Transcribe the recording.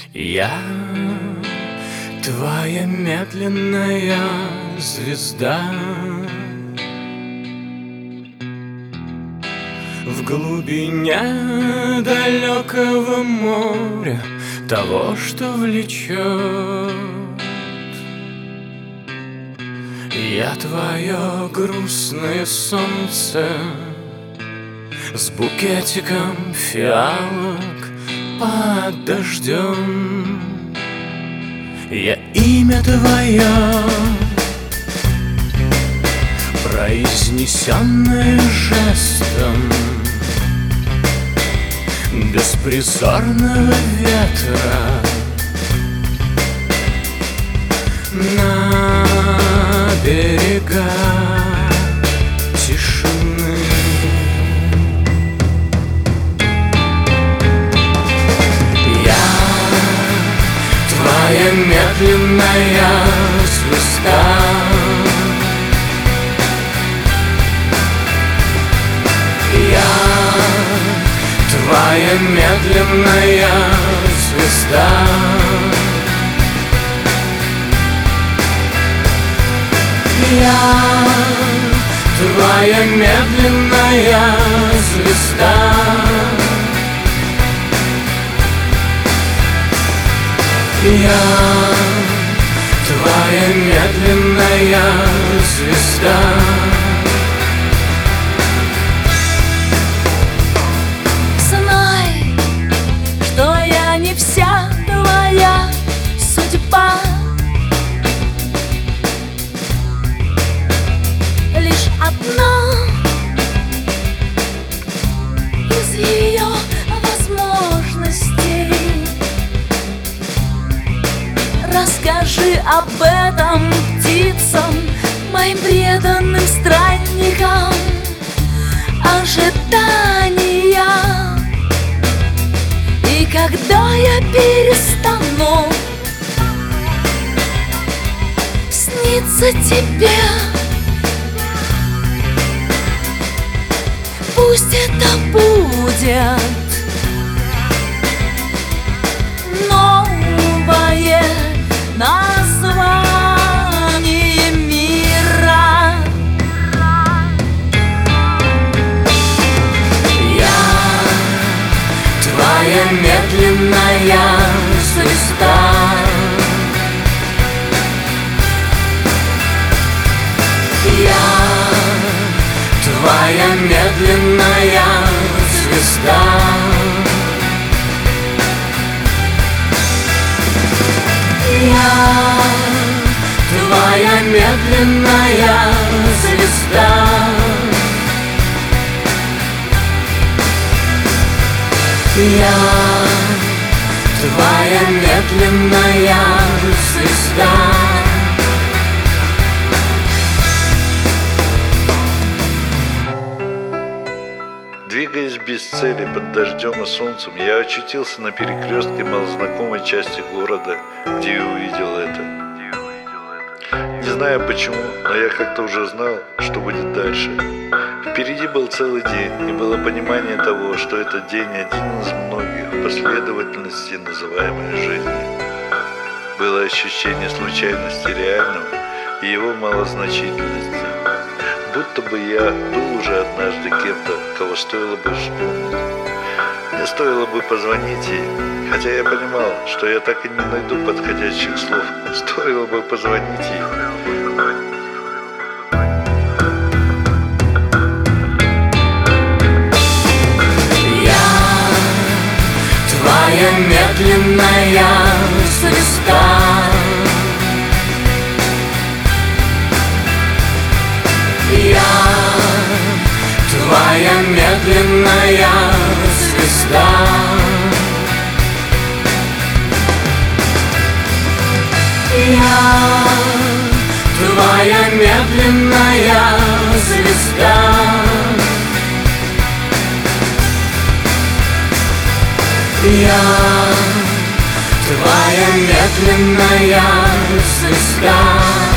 Я твоя медленная звезда в глубине далекого моря, того, что влечет. Я твое грустное солнце с букетиком фиалок под дождем. Я имя твое, произнесенное жестом беспризорного ветра на берега тишины. Я твоя медленная звезда, я твоя медленная звезда. Я твоя медленная звезда. Я твоя медленная звезда. Знай, что я не вся твоя судьба, лишь одна из ее возможностей. Расскажи об этом птицам, моим преданным странникам. Ожидания, и когда я перестану сниться тебе, пусть это будет новое название мира. Я твоя медленная звезда. Я твоя медленная звезда. Я твоя медленная звезда. Я твоя медленная звезда. Двигаясь без цели под дождем и солнцем, я очутился на перекрестке малознакомой части города, где я увидел это. Не знаю почему, но я как-то уже знал, что будет дальше. Впереди был целый день, и было понимание того, что этот день один из многих в последовательности, называемой жизнью. Было ощущение случайности реального и его малозначительности. Будто бы я был уже однажды кем-то, кого стоило бы вспомнить. Мне стоило бы позвонить ей, хотя я понимал, что я так и не найду подходящих слов. Стоило бы позвонить ей. Я твоя медленная звезда. Я твоя медленная звезда. Я твоя медленная звезда. Я твоя медленная звезда.